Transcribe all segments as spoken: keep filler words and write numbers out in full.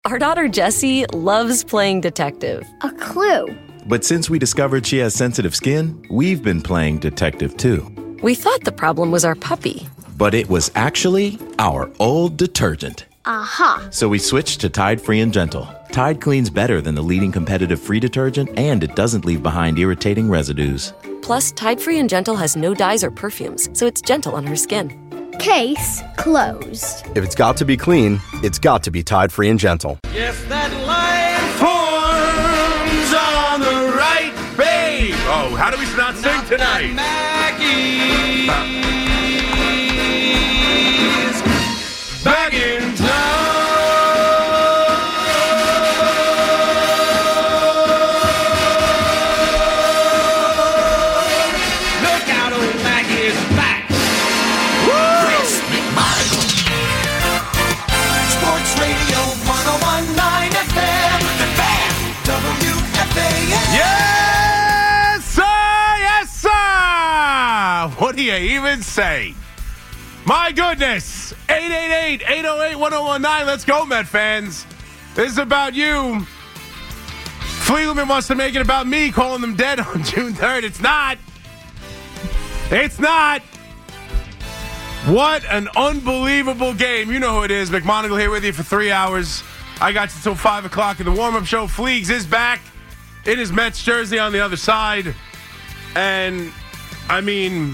Our daughter Jessie loves playing detective. A clue. But since we discovered she has sensitive skin, we've been playing detective too. We thought the problem was our puppy. But it was actually our old detergent. Aha. So we switched to Tide Free and Gentle. Tide cleans better than the leading competitive free detergent, and it doesn't leave behind irritating residues. Plus, Tide Free and Gentle has no dyes or perfumes, so it's gentle on her skin. Case closed. If it's got to be clean, it's got to be Tide Free and Gentle. Yes, that line forms on the right, babe. Oh, how do we not sing Not tonight? Maggie's back in town. Look out, old Maggie is back. Sports Radio one oh one point nine F M, The Fan, W F A N. Yes, sir! Yes, sir! What do you even say? My goodness! eight eight eight, eight oh eight, one oh one nine. Let's go, Met fans. This is about you. Fliegelman wants to make it about me calling them dead on June third. It's not. It's not. What an unbelievable game. You know who it is. McMonagle here with you for three hours. I got you till five o'clock in the warm-up show. Fleegs is back in his Mets jersey on the other side. And, I mean,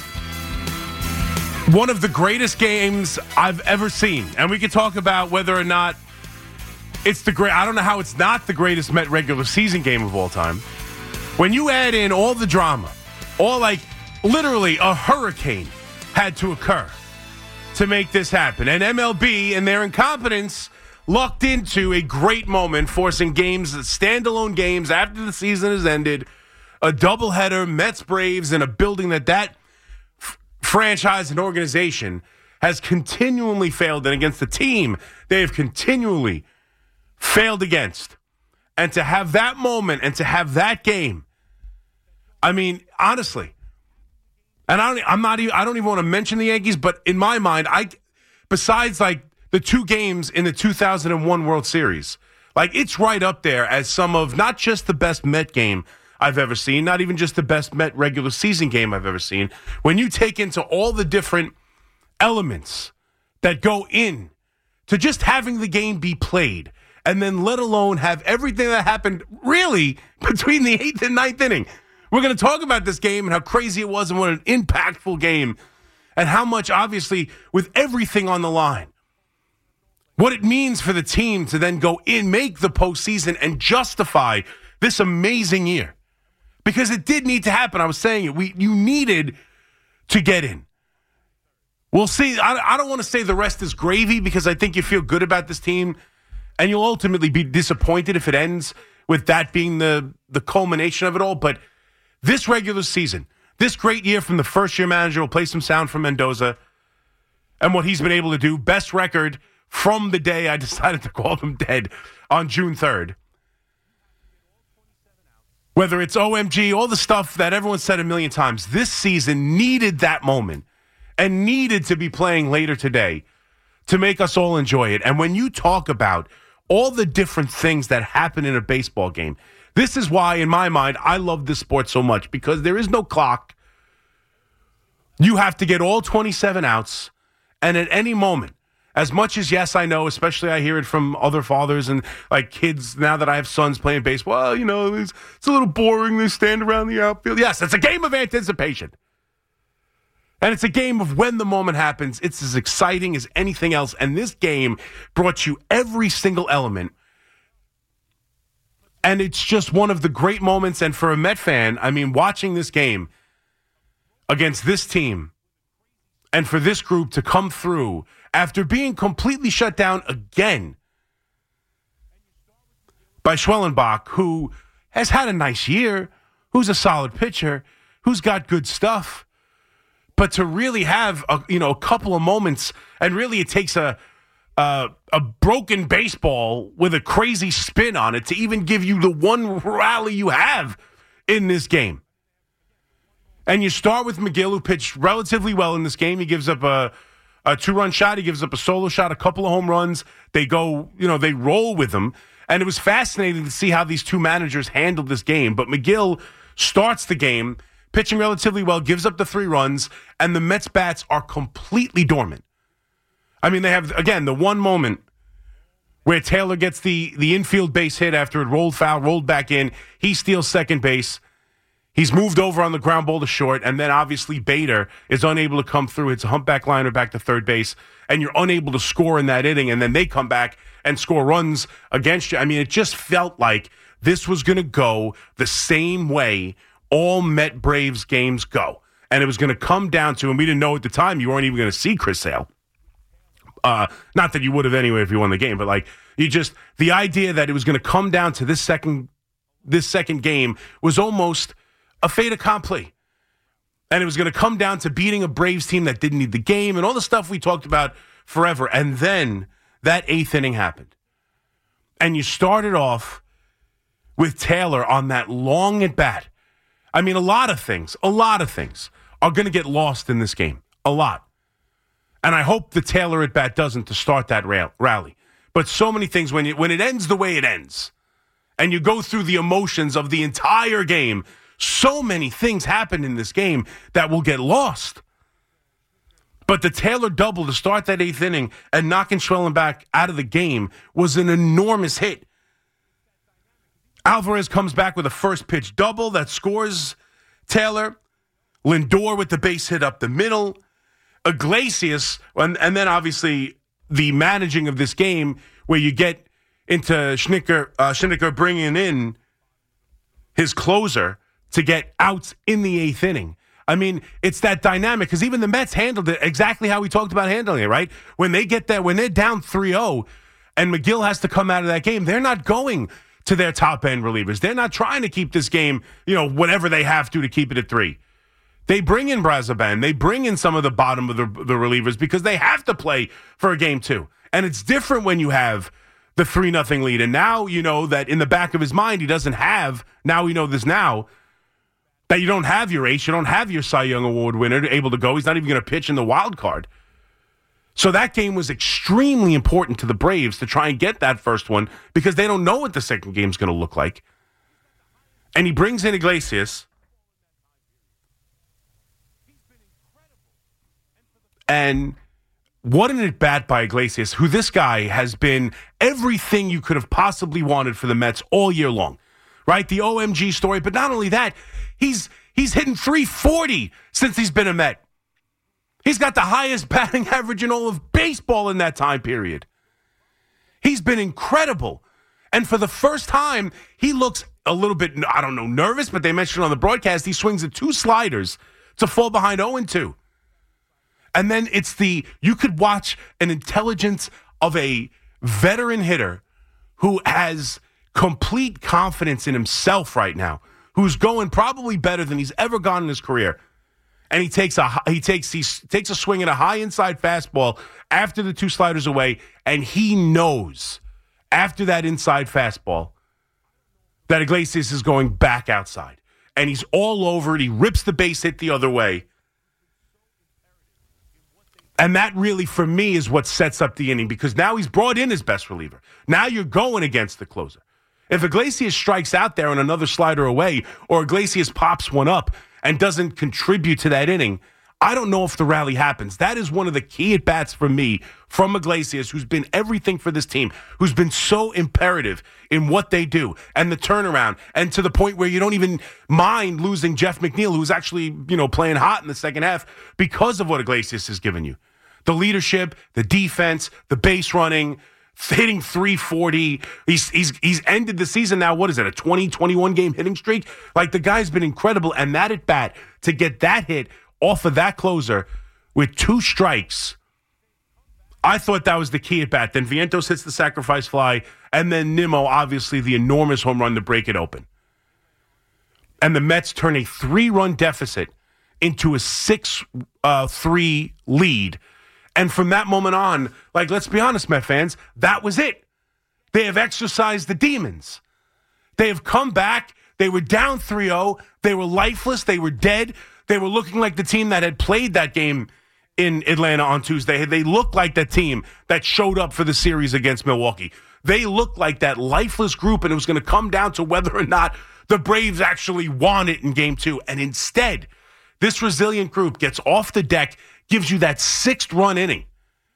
one of the greatest games I've ever seen. And we could talk about whether or not it's the great. I don't know how it's not the greatest Met regular season game of all time. When you add in all the drama, all like literally a hurricane had to occur to make this happen. And M L B and their incompetence lucked into a great moment, forcing games, standalone games after the season has ended, a doubleheader, Mets Braves, in a building that that f- franchise and organization has continually failed, and against the team they have continually failed against. And to have that moment and to have that game, I mean, honestly, and I don't, I'm not even, I don't even want to mention the Yankees, but in my mind, I, besides like the two games in the two thousand one World Series, like it's right up there as some of not just the best Met game I've ever seen, not even just the best Met regular season game I've ever seen. When you take into all the different elements that go in to just having the game be played, and then let alone have everything that happened really between the eighth and ninth inning. We're going to talk about this game and how crazy it was and what an impactful game, and how much, obviously, with everything on the line, what it means for the team to then go in, make the postseason, and justify this amazing year. Because it did need to happen. I was saying it. We You needed to get in. We'll see. I, I don't want to say the rest is gravy, because I think you feel good about this team, and you'll ultimately be disappointed if it ends with that being the, the culmination of it all. But this regular season, this great year from the first-year manager, will play some sound from Mendoza and what he's been able to do. Best record from the day I decided to call him dead on June third. Whether it's O M G, all the stuff that everyone said a million times, this season needed that moment and needed to be playing later today to make us all enjoy it. And when you talk about all the different things that happen in a baseball game, this is why, in my mind, I love this sport so much, because there is no clock. You have to get all twenty-seven outs, and at any moment, as much as, yes, I know, especially I hear it from other fathers and like kids now that I have sons playing baseball, well, you know, it's, it's a little boring. They stand around the outfield. Yes, it's a game of anticipation. And it's a game of when the moment happens. It's as exciting as anything else. And this game brought you every single element. And it's just one of the great moments. And for a Met fan, I mean, watching this game against this team and for this group to come through after being completely shut down again by Schwellenbach, who has had a nice year, who's a solid pitcher, who's got good stuff. But to really have a, you know, a couple of moments, and really it takes a, a a broken baseball with a crazy spin on it to even give you the one rally you have in this game. And you start with McGill, who pitched relatively well in this game. He gives up a a two-run shot. He gives up a solo shot, a couple of home runs. They go, you know, they roll with him. And it was fascinating to see how these two managers handled this game. But McGill starts the game, pitching relatively well, gives up the three runs, and the Mets bats are completely dormant. I mean, they have, again, the one moment where Taylor gets the, the infield base hit after it rolled foul, rolled back in. He steals second base. He's moved over on the ground ball to short, and then obviously Bader is unable to come through. It's a humpback liner back to third base, and you're unable to score in that inning, and then they come back and score runs against you. I mean, it just felt like this was going to go the same way all Met Braves games go. And it was going to come down to, and we didn't know at the time, you weren't even going to see Chris Sale. Uh, not that you would have anyway if you won the game, but like you just, the idea that it was going to come down to this second, this second game was almost a fait accompli. And it was going to come down to beating a Braves team that didn't need the game and all the stuff we talked about forever. And then that eighth inning happened. And you started off with Taylor on that long at bat. I mean, a lot of things, a lot of things are going to get lost in this game. A lot. And I hope the Taylor at bat doesn't to start that rail, rally. But so many things, when it, when it ends the way it ends, and you go through the emotions of the entire game, so many things happen in this game that will get lost. But the Taylor double to start that eighth inning and knocking Schwellenbach out of the game was an enormous hit. Alvarez comes back with a first pitch double that scores Taylor. Lindor with the base hit up the middle. Iglesias, and, and then obviously the managing of this game where you get into Schnicker, uh, Schnicker bringing in his closer to get outs in the eighth inning. I mean, it's that dynamic because even the Mets handled it exactly how we talked about handling it, right? When they get that, when they're down three oh and McGill has to come out of that game, they're not going to their top-end relievers. They're not trying to keep this game, you know, whatever they have to to keep it at three. They bring in Brazoban. They bring in some of the bottom of the, the relievers because they have to play for a game two. And it's different when you have the three nothing lead. And now you know that in the back of his mind, he doesn't have, now we know this now, that you don't have your ace, you don't have your Cy Young Award winner able to go. He's not even going to pitch in the wild card. So that game was extremely important to the Braves to try and get that first one because they don't know what the second game's going to look like. And he brings in Iglesias. And what an at-bat by Iglesias, who this guy has been everything you could have possibly wanted for the Mets all year long, right? The O M G story, but not only that, he's he's hitting three forty since he's been a Met. He's got the highest batting average in all of baseball in that time period. He's been incredible. And for the first time, he looks a little bit, I don't know, nervous, but they mentioned on the broadcast he swings at two sliders to fall behind oh and two. And then it's the, you could watch an intelligence of a veteran hitter who has complete confidence in himself right now, who's going probably better than he's ever gone in his career. And he takes a he takes he takes a swing at a high inside fastball after the two sliders away, and he knows after that inside fastball that Iglesias is going back outside. And he's all over it. He rips the base hit the other way. And that really, for me, is what sets up the inning because now he's brought in his best reliever. Now you're going against the closer. If Iglesias strikes out there and another slider away, or Iglesias pops one up and doesn't contribute to that inning, I don't know if the rally happens. That is one of the key at-bats for me from Iglesias, who's been everything for this team, who's been so imperative in what they do and the turnaround, and to the point where you don't even mind losing Jeff McNeil, who's actually, you know, playing hot in the second half because of what Iglesias has given you. The leadership, the defense, the base running, hitting three forty. He's he's he's ended the season now, what is it, a twenty, twenty-one game hitting streak? Like, the guy's been incredible, and that at bat, to get that hit off of that closer with two strikes, I thought that was the key at bat. Then Vientos hits the sacrifice fly, and then Nimmo, obviously the enormous home run to break it open. And the Mets turn a three-run deficit into a six three uh, lead. And from that moment on, like, let's be honest, Met fans, that was it. They have exercised the demons. They have come back. They were down three oh. They were lifeless. They were dead. They were looking like the team that had played that game in Atlanta on Tuesday. They looked like that team that showed up for the series against Milwaukee. They looked like that lifeless group, and it was going to come down to whether or not the Braves actually won it in game two. And instead, this resilient group gets off the deck, gives you that sixth run inning.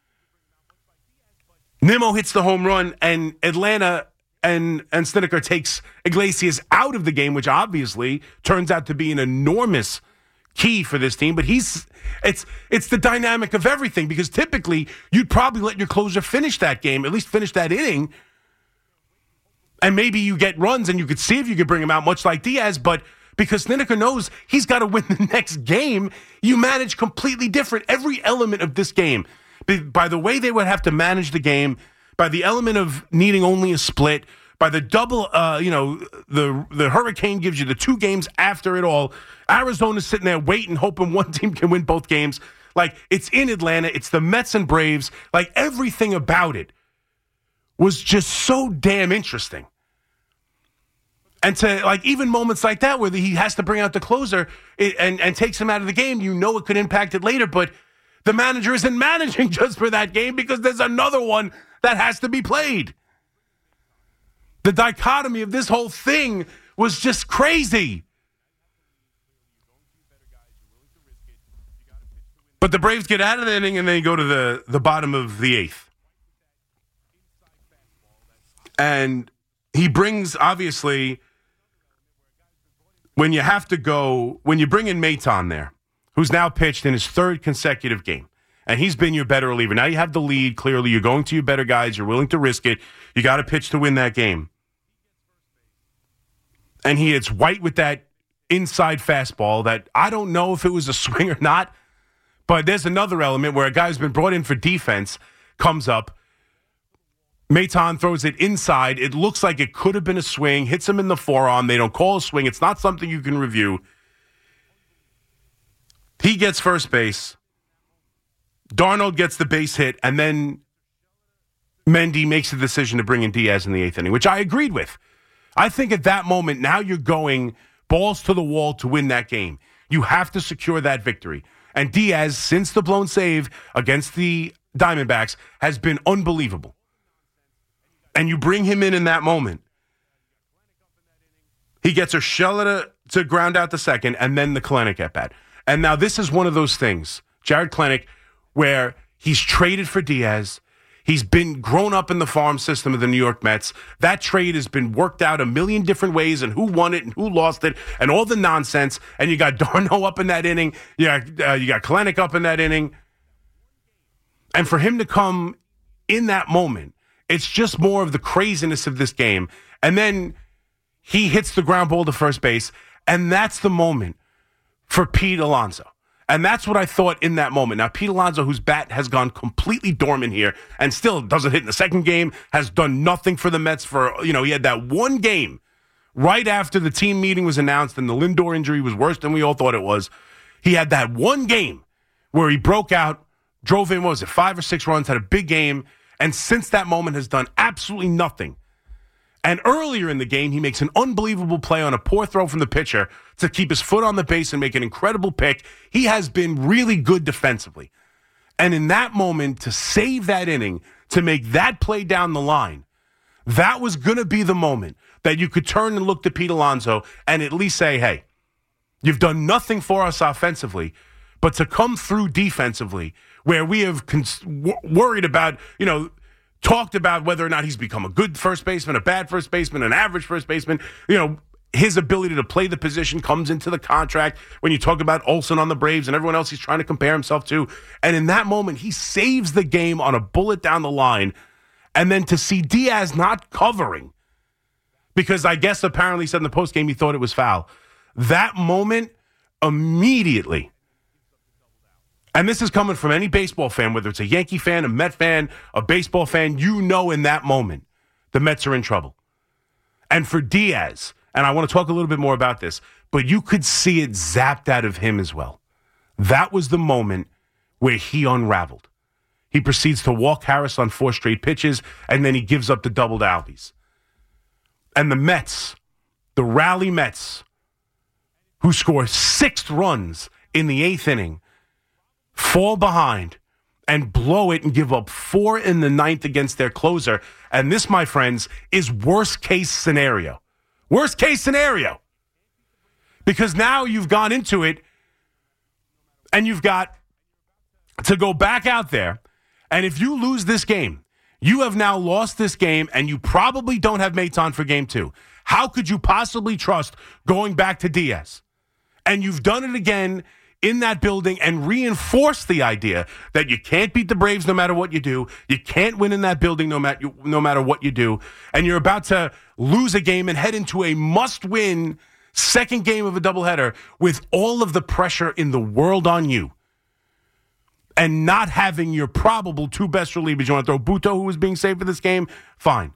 Nimmo hits the home run, and Atlanta and, and Snitker takes Iglesias out of the game, which obviously turns out to be an enormous key for this team. But he's it's it's the dynamic of everything, because typically you'd probably let your closer finish that game, at least finish that inning, and maybe you get runs and you could see if you could bring him out, much like Diaz. But because Snitker knows he's got to win the next game, you manage completely different. Every element of this game, by the way they would have to manage the game, by the element of needing only a split, by the double, uh, you know, the the hurricane gives you the two games after it all. Arizona's sitting there waiting, hoping one team can win both games. Like, it's in Atlanta. It's the Mets and Braves. Like, everything about it was just so damn interesting. And to, like, even moments like that where he has to bring out the closer it, and, and takes him out of the game, you know it could impact it later, but the manager isn't managing just for that game because there's another one that has to be played. The dichotomy of this whole thing was just crazy. But the Braves get out of the inning and they go to the, the bottom of the eighth. And he brings, obviously, when you have to go, when you bring in Maton there, who's now pitched in his third consecutive game, and he's been your better reliever. Now you have the lead, clearly. You're going to your better guys. You're willing to risk it. You got to pitch to win that game. And he hits White with that inside fastball that I don't know if it was a swing or not, but there's another element where a guy who's been brought in for defense comes up. Maton throws it inside. It looks like it could have been a swing, hits him in the forearm. They don't call a swing. It's not something you can review. He gets first base. Darnold gets the base hit, and then Mendy makes the decision to bring in Diaz in the eighth inning, which I agreed with. I think at that moment, now you're going balls to the wall to win that game. You have to secure that victory. And Diaz, since the blown save against the Diamondbacks, has been unbelievable. And you bring him in in that moment. He gets Urshela to, to ground out the second, and then the Kelenic at bat. And now this is one of those things, Jared Kelenic, where he's traded for Diaz. He's been grown up in the farm system of the New York Mets. That trade has been worked out a million different ways, and who won it and who lost it and all the nonsense. And you got Darno up in that inning. You got, uh, you got Kelenic up in that inning. And for him to come in that moment, it's just more of the craziness of this game. And then he hits the ground ball to first base, and that's the moment for Pete Alonso. And that's what I thought in that moment. Now, Pete Alonso, whose bat has gone completely dormant here and still doesn't hit in the second game, has done nothing for the Mets for, you know, he had that one game right after the team meeting was announced and the Lindor injury was worse than we all thought it was. He had that one game where he broke out, drove in, what was it, five or six runs, had a big game, and since that moment has done absolutely nothing. And earlier in the game, he makes an unbelievable play on a poor throw from the pitcher to keep his foot on the base and make an incredible pick. He has been really good defensively. And in that moment, to save that inning, to make that play down the line, that was going to be the moment that you could turn and look to Pete Alonso and at least say, hey, you've done nothing for us offensively, but to come through defensively, where we have cons- w- worried about, you know, talked about whether or not he's become a good first baseman, a bad first baseman, an average first baseman. You know, his ability to play the position comes into the contract when you talk about Olsen on the Braves and everyone else he's trying to compare himself to. And in that moment, he saves the game on a bullet down the line. And then to see Diaz not covering, because I guess apparently he said in the postgame he thought it was foul. That moment, immediately, and this is coming from any baseball fan, whether it's a Yankee fan, a Met fan, a baseball fan, you know in that moment the Mets are in trouble. And for Diaz, and I want to talk a little bit more about this, but you could see it zapped out of him as well. That was the moment where he unraveled. He proceeds to walk Harris on four straight pitches, and then he gives up the double to Albies. And the Mets, the rally Mets, who score six runs in the eighth inning, fall behind, and blow it and give up four in the ninth against their closer. And this, my friends, is worst case scenario. Worst case scenario. Because now you've gone into it and you've got to go back out there. And if you lose this game, you have now lost this game and you probably don't have Maton for game two. How could you possibly trust going back to Diaz? And you've done it again in that building and reinforce the idea that you can't beat the Braves no matter what you do. You can't win in that building no matter, no matter what you do. And you're about to lose a game and head into a must-win second game of a doubleheader with all of the pressure in the world on you. And not having your probable two best relievers. You want to throw Buto, who was being saved for this game? Fine.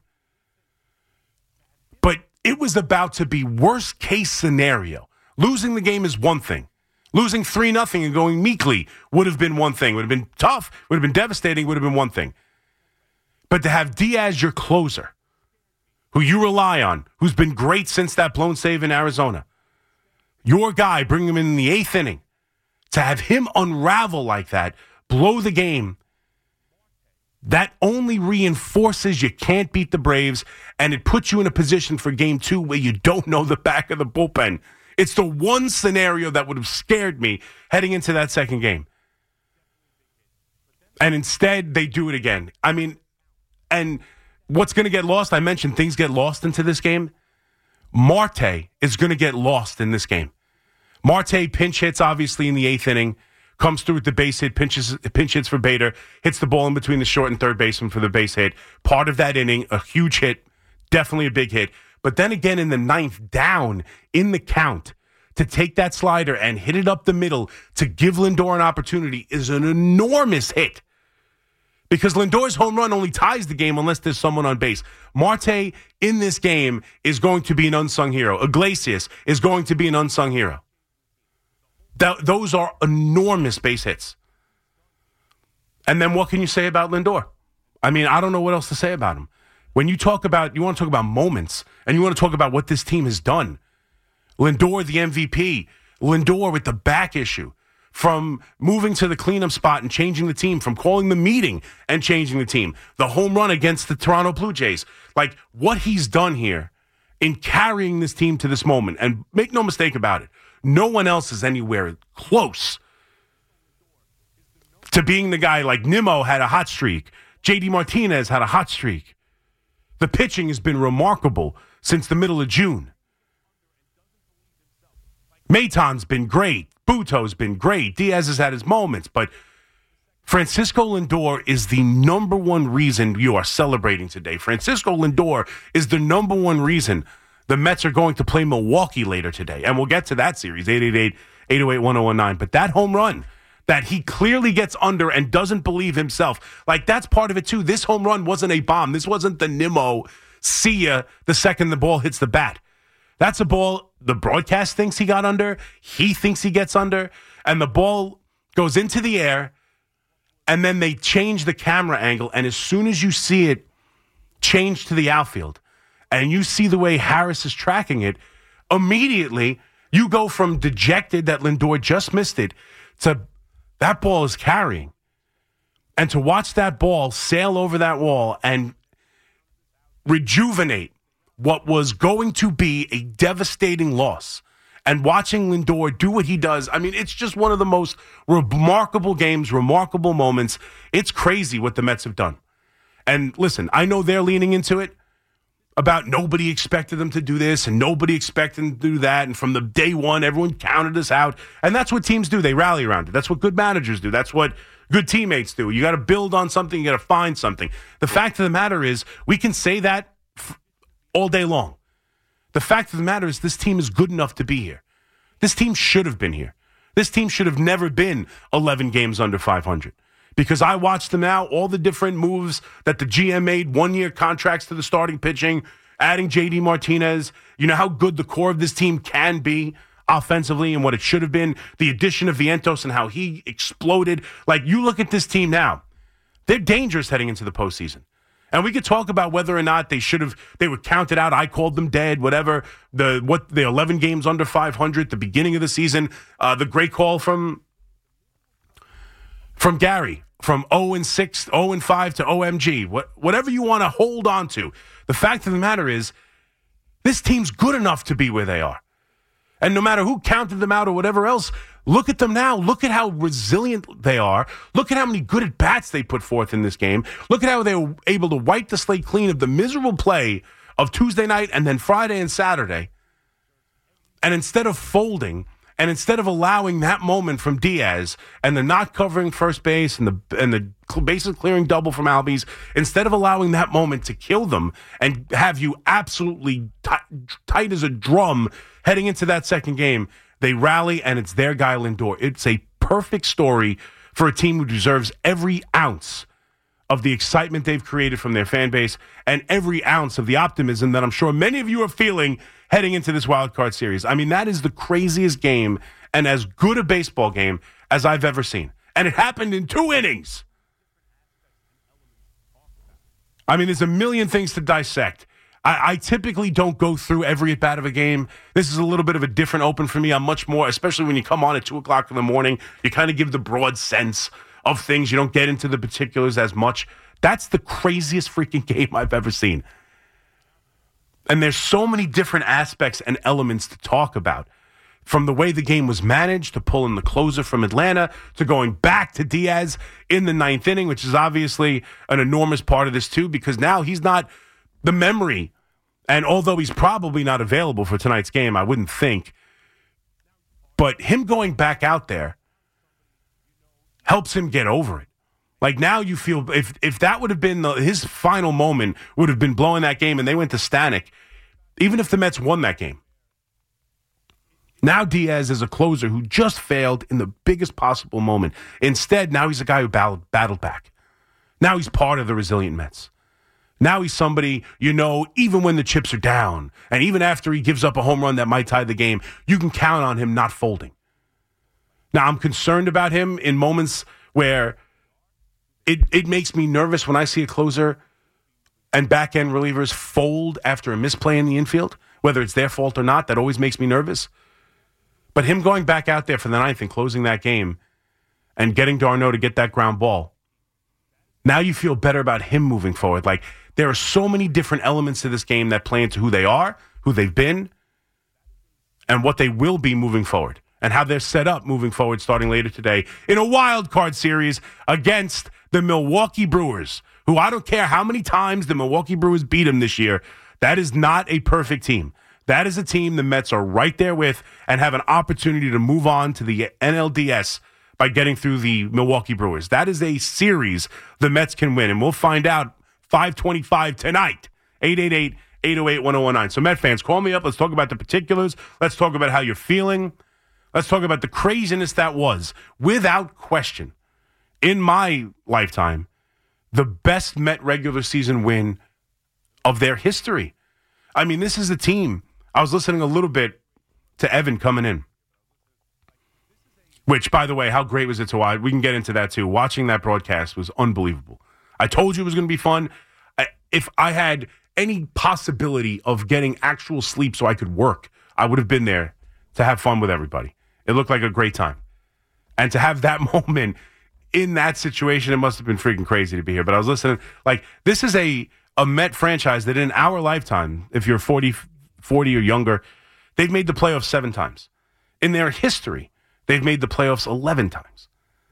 But it was about to be worst case scenario. Losing the game is one thing. Losing three nothing and going meekly would have been one thing. Would have been tough, would have been devastating, would have been one thing. But to have Diaz, your closer, who you rely on, who's been great since that blown save in Arizona, your guy, bring him in the eighth inning, to have him unravel like that, blow the game, that only reinforces you can't beat the Braves, and it puts you in a position for game two where you don't know the back of the bullpen. It's the one scenario that would have scared me heading into that second game. And instead, they do it again. I mean, and what's going to get lost? I mentioned things get lost into this game. Marte is going to get lost in this game. Marte pinch hits, obviously, in the eighth inning. Comes through with the base hit, pinches, pinch hits for Bader, hits the ball in between the short and third baseman for the base hit. Part of that inning, a huge hit, definitely a big hit. But then again in the ninth, down in the count, to take that slider and hit it up the middle to give Lindor an opportunity is an enormous hit. Because Lindor's home run only ties the game unless there's someone on base. Marte in this game is going to be an unsung hero. Iglesias is going to be an unsung hero. Th- those are enormous base hits. And then what can you say about Lindor? I mean, I don't know what else to say about him. When you talk about, you want to talk about moments, and you want to talk about what this team has done. Lindor, the M V P. Lindor with the back issue. From moving to the cleanup spot and changing the team, from calling the meeting and changing the team. The home run against the Toronto Blue Jays. Like, what he's done here in carrying this team to this moment. And make no mistake about it. No one else is anywhere close to being the guy like Nimmo had a hot streak. J D Martinez had a hot streak. The pitching has been remarkable since the middle of June. Maton's been great. Buto's been great. Diaz has had his moments. But Francisco Lindor is the number one reason you are celebrating today. Francisco Lindor is the number one reason the Mets are going to play Milwaukee later today. And we'll get to that series, eight eight eight, eight oh eight, one oh one nine. But that home run that he clearly gets under and doesn't believe himself, like that's part of it too. This home run wasn't a bomb. This wasn't the Nimmo, see ya the second the ball hits the bat. That's a ball the broadcast thinks he got under, he thinks he gets under, and the ball goes into the air, and then they change the camera angle, and as soon as you see it change to the outfield, and you see the way Harris is tracking it, immediately you go from dejected that Lindor just missed it to that ball is carrying. And to watch that ball sail over that wall and rejuvenate what was going to be a devastating loss, and watching Lindor do what he does, I mean, it's just one of the most remarkable games, remarkable moments. It's crazy what the Mets have done. And listen, I know they're leaning into it about nobody expected them to do this and nobody expected them to do that. And from the day one, everyone counted us out. And that's what teams do. They rally around it. That's what good managers do. That's what good teammates do. You got to build on something. You got to find something. The fact of the matter is we can say that f- all day long. The fact of the matter is this team is good enough to be here. This team should have been here. This team should have never been eleven games under five hundred. Because I watched them now, all the different moves that the G M made, one-year contracts to the starting pitching, adding J D Martinez. You know how good the core of this team can be offensively and what it should have been. The addition of Vientos and how he exploded. Like, you look at this team now, they're dangerous heading into the postseason. And we could talk about whether or not they should have, they were counted out. I called them dead, whatever. The what the eleven games under five hundred, the beginning of the season. Uh, the great call from from Gary, from oh and six, oh and five to O M G, what, whatever you want to hold on to. The fact of the matter is, this team's good enough to be where they are. And no matter who counted them out or whatever else, look at them now. Look at how resilient they are. Look at how many good at-bats they put forth in this game. Look at how they were able to wipe the slate clean of the miserable play of Tuesday night and then Friday and Saturday. And instead of folding, and instead of allowing that moment from Diaz and the not covering first base and the and the bases clearing double from Albies, instead of allowing that moment to kill them and have you absolutely t- tight as a drum heading into that second game, they rally and it's their guy Lindor. It's a perfect story for a team who deserves every ounce of the excitement they've created from their fan base and every ounce of the optimism that I'm sure many of you are feeling heading into this wild card series. I mean, that is the craziest game and as good a baseball game as I've ever seen. And it happened in two innings. I mean, there's a million things to dissect. I, I typically don't go through every at-bat of a game. This is a little bit of a different open for me. I'm much more, especially when you come on at two o'clock in the morning, you kind of give the broad sense of things. You don't get into the particulars as much. That's the craziest freaking game I've ever seen. And there's so many different aspects and elements to talk about. From the way the game was managed, to pulling the closer from Atlanta, to going back to Diaz in the ninth inning, which is obviously an enormous part of this too, because now he's not the memory. And although he's probably not available for tonight's game, I wouldn't think. But him going back out there helps him get over it. Like now you feel, if if that would have been the, his final moment, would have been blowing that game and they went to Stanek, even if the Mets won that game. Now Diaz is a closer who just failed in the biggest possible moment. Instead, now he's a guy who battled, battled back. Now he's part of the resilient Mets. Now he's somebody, you know, even when the chips are down, and even after he gives up a home run that might tie the game, you can count on him not folding. Now, I'm concerned about him in moments where it, it makes me nervous when I see a closer and back-end relievers fold after a misplay in the infield, whether it's their fault or not. That always makes me nervous. But him going back out there for the ninth and closing that game and getting d'Arnaud to get that ground ball, now you feel better about him moving forward. Like, there are so many different elements to this game that play into who they are, who they've been, and what they will be moving forward, and how they're set up moving forward starting later today in a wild card series against the Milwaukee Brewers, who I don't care how many times the Milwaukee Brewers beat them this year. That is not a perfect team. That is a team the Mets are right there with and have an opportunity to move on to the N L D S by getting through the Milwaukee Brewers. That is a series the Mets can win, and we'll find out five twenty-five tonight, eight eight eight, eight oh eight, one oh one nine. So Met fans, call me up. Let's talk about the particulars. Let's talk about how you're feeling. Let's talk about the craziness that was, without question, in my lifetime, the best Met regular season win of their history. I mean, this is a team. I was listening a little bit to Evan coming in, which, by the way, how great was it to watch? We can get into that, too. Watching that broadcast was unbelievable. I told you it was going to be fun. I, if I had any possibility of getting actual sleep so I could work, I would have been there to have fun with everybody. It looked like a great time. And to have that moment in that situation, it must have been freaking crazy to be here. But I was listening. Like, this is a, a Met franchise that in our lifetime, if you're forty, forty or younger, they've made the playoffs seven times. In their history, they've made the playoffs eleven times.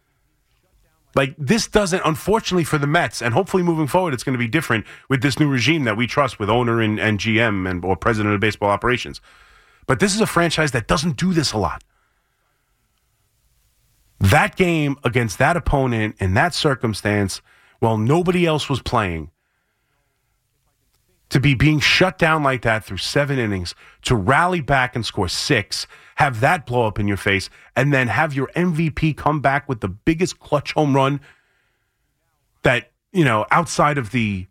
Like, this doesn't, unfortunately for the Mets, and hopefully moving forward it's going to be different with this new regime that we trust with owner and, and G M and or president of baseball operations. But this is a franchise that doesn't do this a lot. That game against that opponent in that circumstance, while nobody else was playing, to be being shut down like that through seven innings, to rally back and score six, have that blow up in your face, and then have your M V P come back with the biggest clutch home run that, you know, outside of the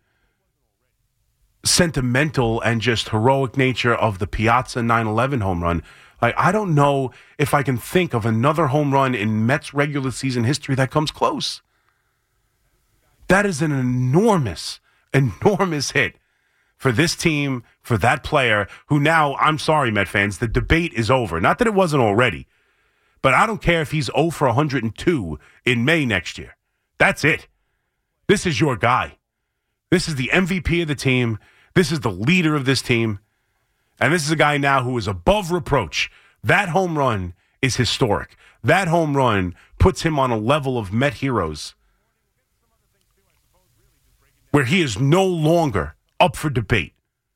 sentimental and just heroic nature of the Piazza nine eleven home run, like, I don't know if I can think of another home run in Mets regular season history that comes close. That is an enormous, enormous hit for this team, for that player, who now, I'm sorry, Met fans, the debate is over. Not that it wasn't already, But I don't care if he's zero for one hundred two in May next year. That's it. This is your guy. This is the M V P of the team. This is the leader of this team. And this is a guy now who is above reproach. That home run is historic. That home run puts him on a level of Met heroes where he is no longer up for debate.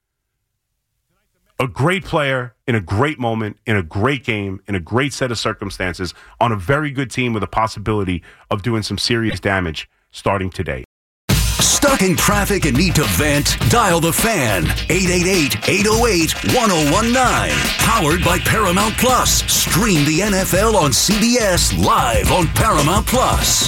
A great player in a great moment, in a great game, in a great set of circumstances, on a very good team with a possibility of doing some serious damage starting today. Stuck in traffic and need to vent? Dial the Fan. eight eight eight, eight oh eight, one oh one nine. Powered by Paramount Plus. Stream the N F L on C B S live on Paramount Plus.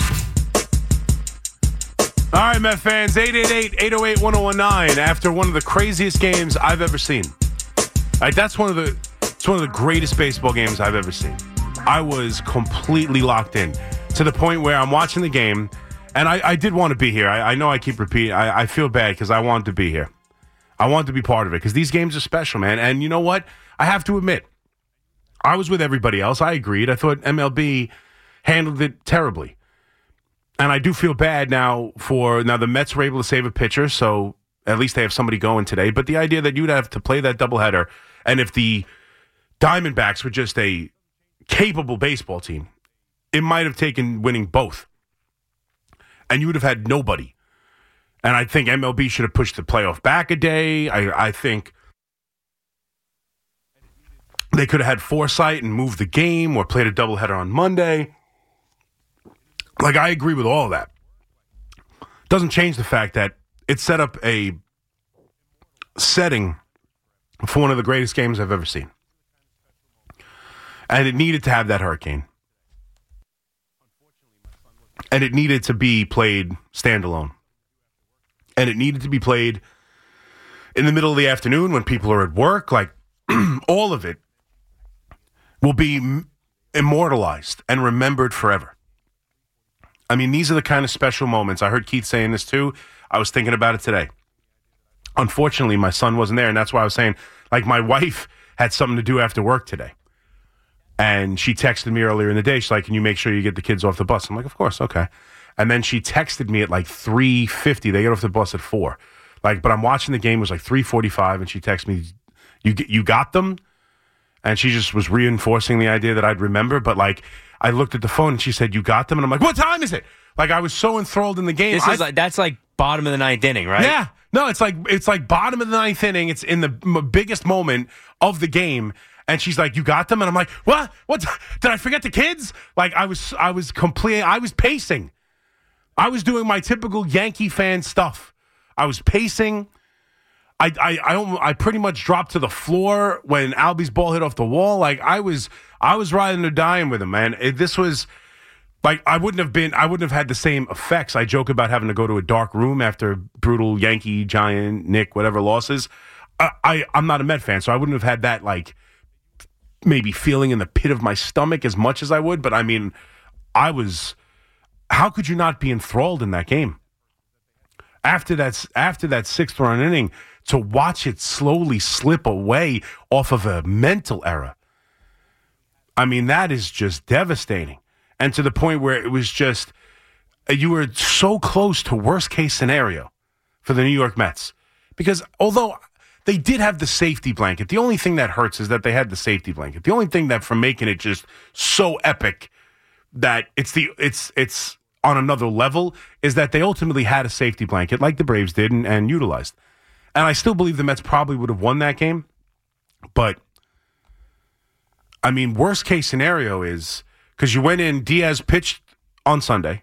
All right, Met fans, eight eight eight, eight oh eight, one oh one nine. After one of the craziest games I've ever seen. All right, that's one of the it's one of the greatest baseball games I've ever seen. I was completely locked in to the point where I'm watching the game, and I, I did want to be here. I, I know I keep repeating. I, I feel bad because I wanted to be here. I wanted to be part of it because these games are special, man. And you know what? I have to admit, I was with everybody else. I agreed. I thought M L B handled it terribly. And I do feel bad now for, now the Mets were able to save a pitcher, so at least they have somebody going today. But the idea that you'd have to play that doubleheader, and if the Diamondbacks were just a capable baseball team, it might have taken winning both. And you would have had nobody. And I think M L B should have pushed the playoff back a day. I, I think they could have had foresight and moved the game or played a doubleheader on Monday. Like, I agree with all of that. Doesn't change the fact that it set up a setting for one of the greatest games I've ever seen. And it needed to have that hurricane. And it needed to be played standalone. And it needed to be played in the middle of the afternoon when people are at work. Like, all of it will be immortalized and remembered forever. I mean, these are the kind of special moments. I heard Keith saying this too. I was thinking about it today. Unfortunately, my son wasn't there, and that's why I was saying, like, my wife had something to do after work today. And she texted me earlier in the day. She's like, can you make sure you get the kids off the bus? I'm like, of course, okay. And then she texted me at like three fifty. They get off the bus at four. Like, but I'm watching the game. It was like three forty-five, and she texted me, you you got them? And she just was reinforcing the idea that I'd remember. But, like, I looked at the phone, and she said, you got them? And I'm like, what time is it? Like, I was so enthralled in the game. This is I, like That's like bottom of the ninth inning, right? Yeah. No, it's like it's like bottom of the ninth inning. It's in the m- biggest moment of the game. And she's like, you got them? And I'm like, what? What? Did I forget the kids? Like, I was I was complete. I was pacing. I was doing my typical Yankee fan stuff. I was pacing. I I I, almost, I pretty much dropped to the floor when Albie's ball hit off the wall. Like, I was I was riding or dying with him, man. It, this was like I wouldn't have been. I wouldn't have had the same effects. I joke about having to go to a dark room after brutal Yankee, Giant, Nick, whatever losses. I, I I'm not a Met fan, so I wouldn't have had that, like, maybe feeling in the pit of my stomach as much as I would. But I mean, I was. How could you not be enthralled in that game? After that, after that sixth run inning, to watch it slowly slip away off of a mental error. I mean, that is just devastating. And to the point where it was just, you were so close to worst case scenario for the New York Mets. Because although they did have the safety blanket, the only thing that hurts is that they had the safety blanket. The only thing that from making it just so epic that it's the it's it's on another level is that they ultimately had a safety blanket like the Braves did and, and utilized. And I still believe the Mets probably would have won that game. But, I mean, worst case scenario is, because you went in, Diaz pitched on Sunday.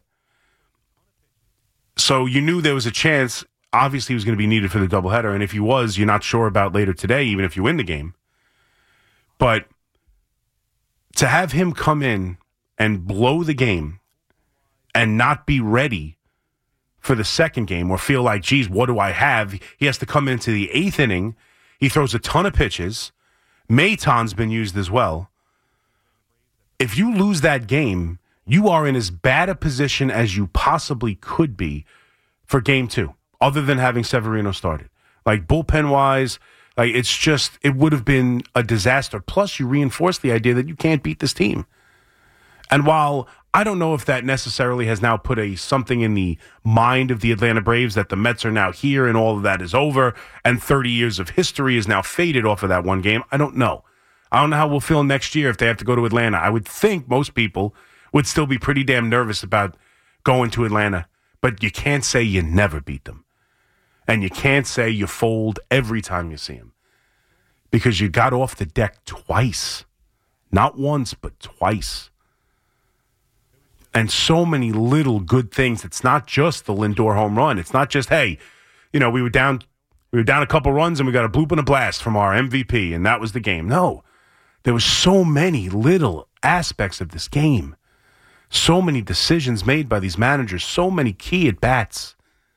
So you knew there was a chance, obviously he was going to be needed for the doubleheader. And if he was, you're not sure about later today, even if you win the game. But to have him come in and blow the game and not be ready for the second game or feel like, geez, what do I have? He has to come into the eighth inning. He throws a ton of pitches. Maton's been used as well. If you lose that game, you are in as bad a position as you possibly could be for game two, other than having Severino started. Like, bullpen-wise, like, it's just, it would have been a disaster. Plus, you reinforce the idea that you can't beat this team. And while I don't know if that necessarily has now put a something in the mind of the Atlanta Braves that the Mets are now here and all of that is over and thirty years of history is now faded off of that one game, I don't know. I don't know how we'll feel next year if they have to go to Atlanta. I would think most people would still be pretty damn nervous about going to Atlanta. But you can't say you never beat them. And you can't say you fold every time you see them. Because you got off the deck twice. Not once, but twice. And so many little good things. It's not just the Lindor home run. It's not just, hey, you know, we were down we were down a couple runs and we got a bloop and a blast from our M V P, and that was the game. No. There was so many little aspects of this game. So many decisions made by these managers. So many key at-bats.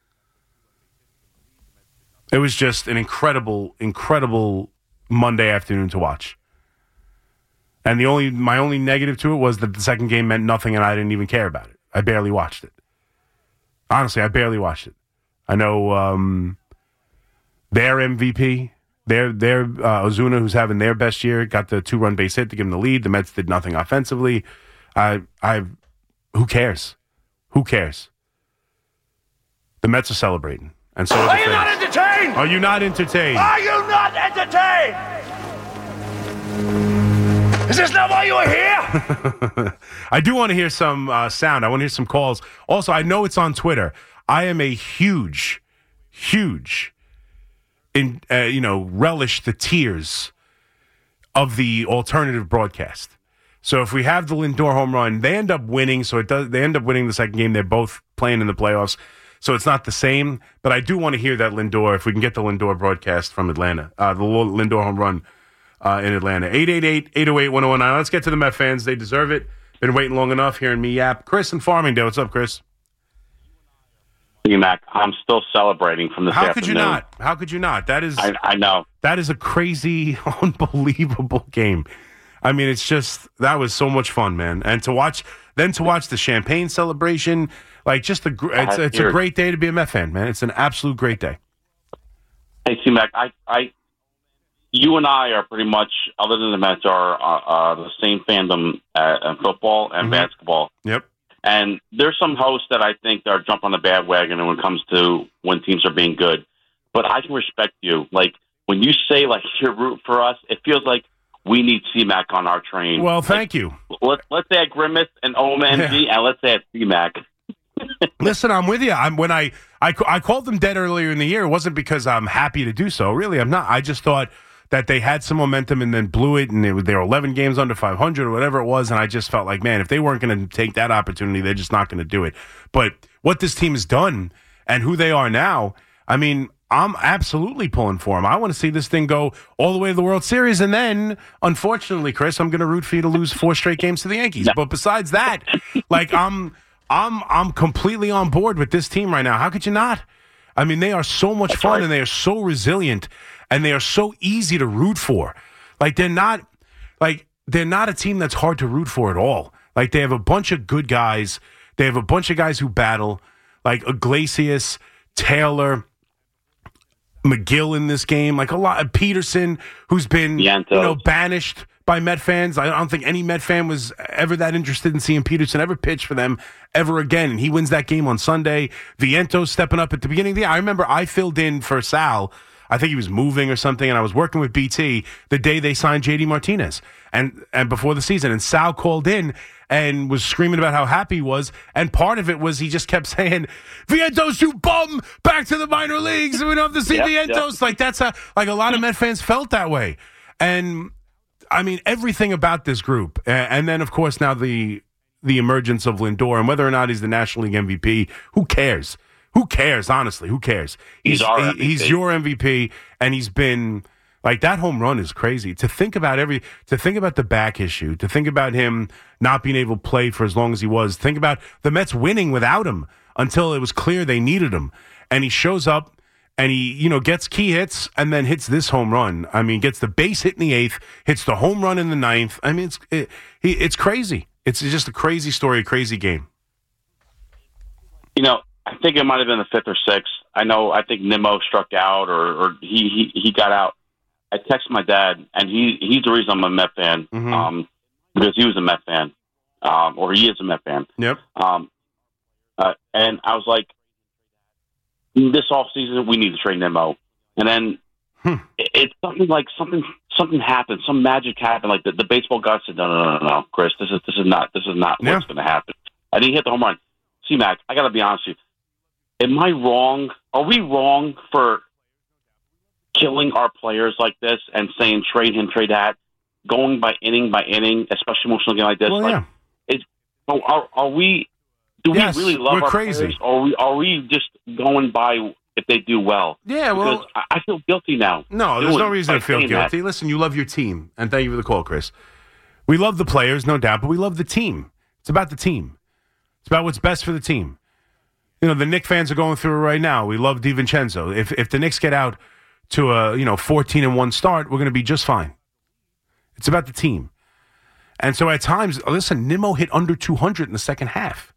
It was just an incredible, incredible Monday afternoon to watch. And the only my only negative to it was that the second game meant nothing and I didn't even care about it. I barely watched it. Honestly, I barely watched it. I know um, their M V P, their their uh, Ozuna, who's having their best year, got the two-run base hit to give him the lead. The Mets did nothing offensively. I, I, who cares? Who cares? The Mets are celebrating, and so are, Are the you fans. not entertained? Are you not entertained? Are you not entertained? Is this not why you are here? I do want to hear some uh, sound. I want to hear some calls. Also, I know it's on Twitter. I am a huge, huge, in uh, you know, relish the tears of the alternative broadcast. So if we have the Lindor home run, they end up winning. So it does. They end up winning the second game. They're both playing in the playoffs. So it's not the same. But I do want to hear that Lindor, if we can get the Lindor broadcast from Atlanta, uh, the Lindor home run. Uh, in Atlanta. eight eight eight, eight oh eight, one oh one nine. Let's get to the Met fans. They deserve it. Been waiting long enough hearing me yap. Chris in Farmingdale. What's up, Chris? Hey, Mac. I'm still celebrating from this How afternoon. could you not? How could you not? That is, I, I know. That is a crazy, unbelievable game. I mean, it's just, that was so much fun, man. And to watch, then to watch the champagne celebration, like just a, it's, it's a great day to be a Met fan, man. It's an absolute great day. Hey, C-Mac, I, I, you and I are pretty much, other than the Mets, are uh, uh, the same fandom uh, in football and mm-hmm. basketball. Yep. And there's some hosts that I think are jump on the bandwagon when it comes to when teams are being good. But I can respect you. Like, when you say, like, you're root for us, it feels like we need C-Mac on our train. Well, thank like, you. Let's, let's add Grimace and O M G, yeah. and let's add C-Mac. Listen, I'm with you. I'm when I, I I called them dead earlier in the year. It wasn't because I'm happy to do so. Really, I'm not. I just thought that they had some momentum and then blew it, and it, they were eleven games under five hundred or whatever it was, and I just felt like, man, if they weren't going to take that opportunity, they're just not going to do it. But what this team has done and who they are now, I mean, I'm absolutely pulling for them. I want to see this thing go all the way to the World Series, and then, unfortunately, Chris, I'm going to root for you to lose four straight games to the Yankees. But besides that, like, I'm, I'm, I'm completely on board with this team right now. How could you not? I mean, they are so much fun, and they are so resilient. And they are so easy to root for. Like, they're not like they're not a team that's hard to root for at all. Like, they have a bunch of good guys. They have a bunch of guys who battle, like Iglesias, Taylor, McGill in this game. Like, a lot of Peterson, who's been Vientos. you know banished by Met fans. I don't think any Met fan was ever that interested in seeing Peterson ever pitch for them ever again. And he wins that game on Sunday. Vientos stepping up at the beginning of the year. I remember I filled in for Sal. I think he was moving or something, and I was working with B T the day they signed J D Martinez and and before the season. And Sal called in and was screaming about how happy he was. And part of it was he just kept saying, Vientos, you bum, back to the minor leagues. We don't have to see yep, Vientos. Yep. Like, that's a, like a lot of Met fans felt that way. And, I mean, everything about this group. And then, of course, now the the emergence of Lindor, and whether or not he's the National League M V P, who cares? Who cares, honestly? Who cares? He's, he's, our he, he's your M V P, and he's been like, that home run is crazy. To think about every, to think about the back issue, to think about him not being able to play for as long as he was, think about the Mets winning without him until it was clear they needed him, and he shows up and he, you know, gets key hits and then hits this home run. I mean, gets the base hit in the eighth, hits the home run in the ninth. I mean, it's it, it's crazy. It's just a crazy story, a crazy game. You know, I think it might have been the fifth or sixth. I know, I think Nimmo struck out or, or he, he, he got out. I texted my dad, and he he's the reason I'm a Met fan, mm-hmm. um, because he was a Met fan. um, or he is a Met fan. Yep. Um, uh, and I was like, this offseason, we need to trade Nimmo. And then hmm. it, it's something like something something happened, some magic happened. Like the, the baseball god said, no, no, no, no, no, Chris, this is this is not this is not yeah. what's going to happen. And he hit the home run. See, Mac, I got to be honest with you. Am I wrong? Are we wrong for killing our players like this and saying trade him, trade that, going by inning by inning, especially emotional game like this? Well, like, yeah. it's, are, are we? Do yes, we really love we're our crazy. players, or are we, are we just going by if they do well? Yeah, well, because I, I feel guilty now. No, there's no reason by to feel saying guilty. that. Listen, you love your team, and thank you for the call, Chris. We love the players, no doubt, but we love the team. It's about the team. It's about what's best for the team. You know, the Knicks fans are going through it right now. We love DiVincenzo. If if the Knicks get out to a, you know, fourteen and one start, we're going to be just fine. It's about the team. And so at times, listen, Nimmo hit under two hundred in the second half.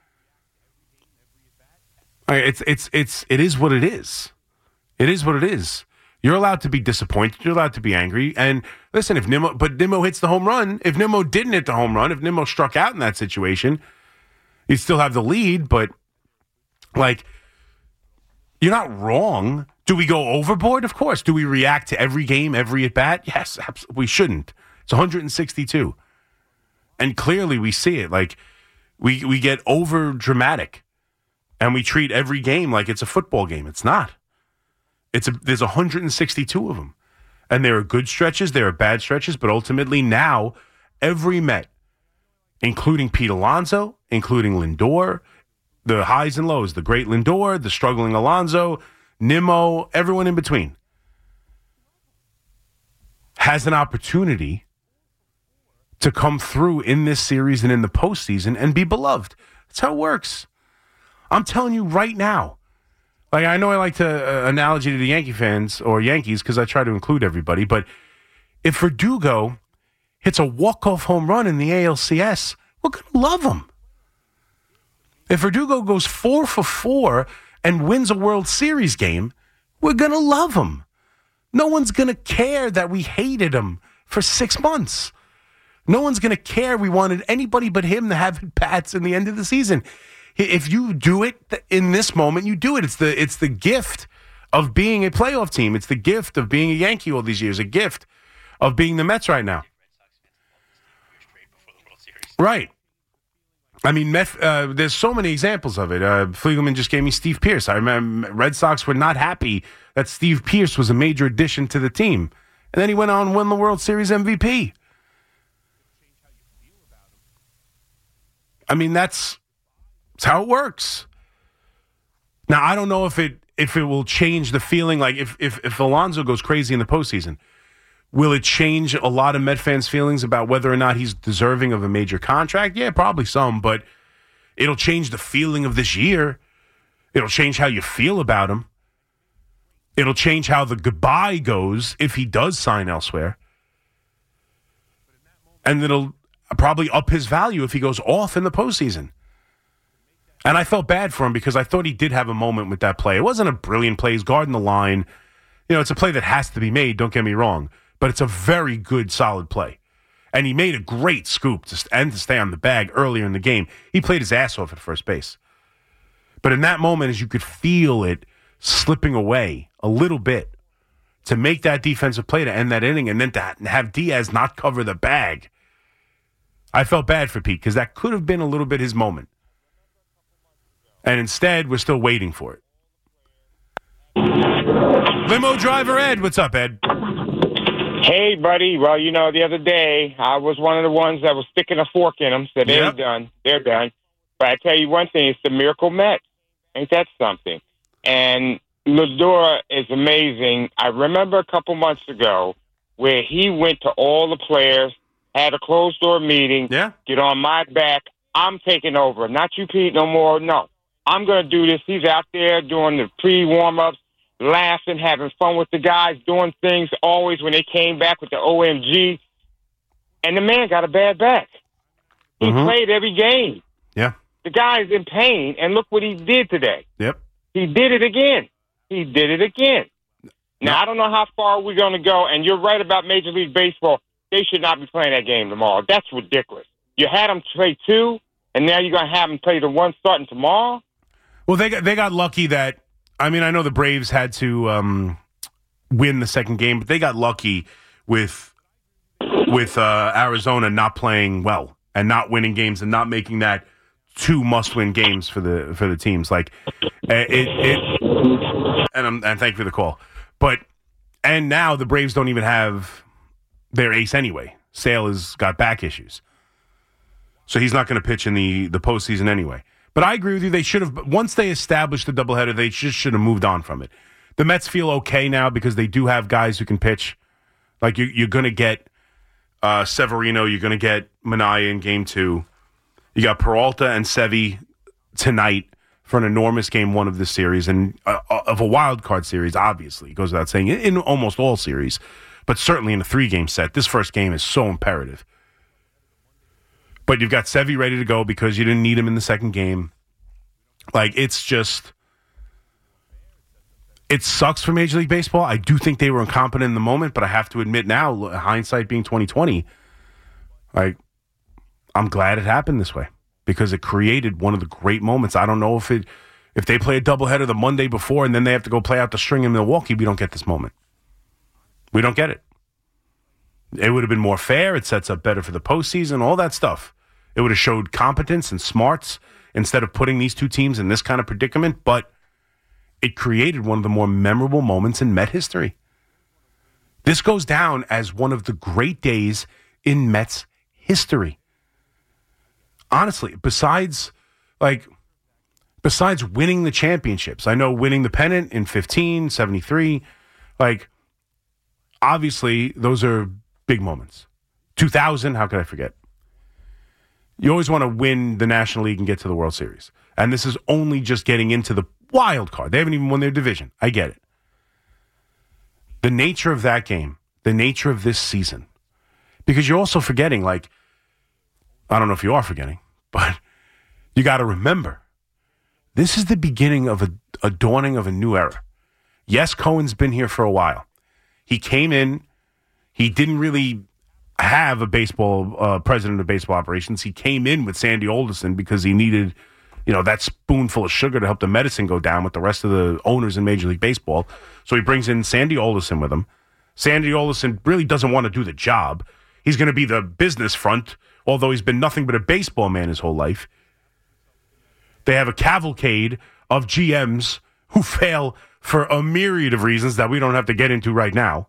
All right, it's it's it's it is what it is. It is what it is. You're allowed to be disappointed. You're allowed to be angry. And listen, if Nimmo, but Nimmo hits the home run. If Nimmo didn't hit the home run, if Nimmo struck out in that situation, you'd still have the lead. But like, you're not wrong. Do we go overboard? Of course. Do we react to every game, every at bat? Yes, absolutely. We shouldn't. It's one hundred sixty-two, and clearly we see it. Like we we get over dramatic, and we treat every game like it's a football game. It's not. It's a, there's one hundred sixty-two of them, and there are good stretches, there are bad stretches, but ultimately now every Met, including Pete Alonso, including Lindor, the highs and lows, the great Lindor, the struggling Alonso, Nimmo, everyone in between, has an opportunity to come through in this series and in the postseason and be beloved. That's how it works. I'm telling you right now. Like, I know I like to uh, analogy to the Yankee fans or Yankees because I try to include everybody, but if Verdugo hits a walk-off home run in the A L C S, we're going to love him. If Verdugo goes four for four and wins a World Series game, we're going to love him. No one's going to care that we hated him for six months. No one's going to care we wanted anybody but him to have at-bats in the end of the season. If you do it in this moment, you do it. It's the it's the gift of being a playoff team. It's the gift of being a Yankee all these years. A gift of being the Mets right now. Right. I mean, Met, uh, there's so many examples of it. Uh, Fliegelman just gave me Steve Pearce. I remember Red Sox were not happy that Steve Pearce was a major addition to the team. And then he went on and won the World Series M V P. I mean, that's... That's how it works. Now, I don't know if it if it will change the feeling. Like, if, if, if Alonso goes crazy in the postseason, will it change a lot of Met fans' feelings about whether or not he's deserving of a major contract? Yeah, probably some, but it'll change the feeling of this year. It'll change how you feel about him. It'll change how the goodbye goes if he does sign elsewhere. And it'll probably up his value if he goes off in the postseason. And I felt bad for him because I thought he did have a moment with that play. It wasn't a brilliant play. He's guarding the line. You know, it's a play that has to be made, don't get me wrong. But it's a very good, solid play. And he made a great scoop to, and to stay on the bag earlier in the game. He played his ass off at first base. But in that moment, as you could feel it slipping away a little bit to make that defensive play to end that inning and then to have Diaz not cover the bag, I felt bad for Pete because that could have been a little bit his moment. And instead, we're still waiting for it. Limo driver Ed, what's up, Ed? Hey, buddy. Well, you know, the other day, I was one of the ones that was sticking a fork in them, said they're Yep. done. They're done. But I tell you one thing, it's the Miracle Mets. Ain't that something? And Lindor is amazing. I remember a couple months ago where he went to all the players, had a closed-door meeting, Yeah. get on my back. I'm taking over. Not you, Pete, no more. No. I'm going to do this. He's out there doing the pre-warm-ups, laughing, having fun with the guys, doing things always when they came back with the O M G. And the man got a bad back. He Mm-hmm. played every game. Yeah. The guy is in pain, and look what he did today. Yep. He did it again. He did it again. Now, No. I don't know how far we're going to go, and you're right about Major League Baseball. They should not be playing that game tomorrow. That's ridiculous. You had them play two, and now you're going to have them play the one starting tomorrow? Well, they got, they got lucky that, I mean, I know the Braves had to um, win the second game, but they got lucky with with uh, Arizona not playing well and not winning games and not making that two must-win games for the for the teams. Like it, it and I'm and thank you for the call. But and now the Braves don't even have their ace anyway. Sale has got back issues, so he's not going to pitch in the the postseason anyway. But I agree with you. They should have once they established the doubleheader, they just should have moved on from it. The Mets feel okay now because they do have guys who can pitch. Like you, you're going to get uh, Severino, you're going to get Minaya in game two. You got Peralta and Sevy tonight for an enormous game one of this series and uh, of a wild card series, obviously. It goes without saying, in, in almost all series, but certainly in a three-game set. This first game is so imperative. But you've got Sevy ready to go because you didn't need him in the second game. Like, it's just... It sucks for Major League Baseball. I do think they were incompetent in the moment, but I have to admit now, hindsight being twenty twenty, like, I'm glad it happened this way because it created one of the great moments. I don't know if it if they play a doubleheader the Monday before and then they have to go play out the string in Milwaukee, we don't get this moment. We don't get it. It would have been more fair. It sets up better for the postseason, all that stuff. It would have showed competence and smarts instead of putting these two teams in this kind of predicament, but it created one of the more memorable moments in Met history. This goes down as one of the great days in Mets history. Honestly, besides like besides winning the championships, I know winning the pennant in fifteen, seventy-three, like obviously those are big moments. two thousand, how could I forget? You always want to win the National League and get to the World Series. And this is only just getting into the wild card. They haven't even won their division. I get it. The nature of that game, the nature of this season, because you're also forgetting, like, I don't know if you are forgetting, but you got to remember, this is the beginning of a, a dawning of a new era. Yes, Cohen's been here for a while. He came in, he didn't really have a baseball uh, president of baseball operations. He came in with Sandy Alderson because he needed, you know, that spoonful of sugar to help the medicine go down with the rest of the owners in Major League Baseball. So he brings in Sandy Alderson with him. Sandy Alderson really doesn't want to do the job. He's going to be the business front, although he's been nothing but a baseball man his whole life. They have a cavalcade of G Ms who fail for a myriad of reasons that we don't have to get into right now.